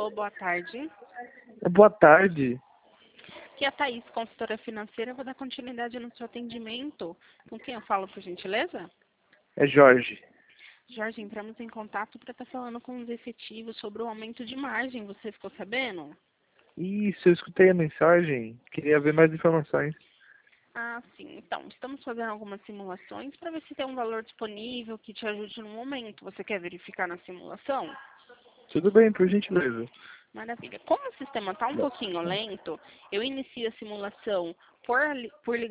Alô, boa tarde. Boa tarde. Aqui é a Thaís, consultora financeira. Eu vou dar continuidade no seu atendimento. Com quem eu falo, por gentileza? É Jorge. Jorge, entramos em contato para estar falando com os efetivos sobre o aumento de margem. Você ficou sabendo? Isso, eu escutei a mensagem. Queria ver mais informações. Ah, sim. Então, estamos fazendo algumas simulações para ver se tem um valor disponível que te ajude no momento. Você quer verificar na simulação? Tudo bem, por gentileza. Maravilha. Como o sistema está um pouquinho lento, eu inicio a simulação por ligação